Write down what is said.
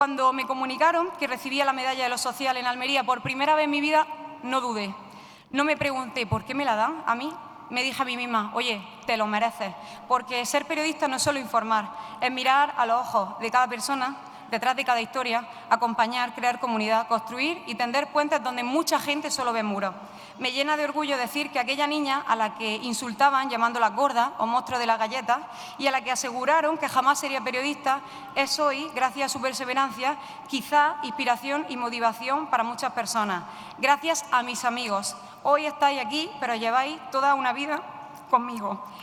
Cuando me comunicaron que recibía la medalla de lo social en Almería por primera vez en mi vida, no dudé. No me pregunté ¿por qué me la dan a mí? Me dije a mí misma, oye, te lo mereces, porque ser periodista no es solo informar, es mirar a los ojos de cada persona, detrás de cada historia, acompañar, crear comunidad, construir y tender puentes donde mucha gente solo ve muros. Me llena de orgullo decir que aquella niña a la que insultaban llamándola gorda o monstruo de las galletas y a la que aseguraron que jamás sería periodista, es hoy, gracias a su perseverancia, quizá inspiración y motivación para muchas personas. Gracias a mis amigos. Hoy estáis aquí, pero lleváis toda una vida conmigo.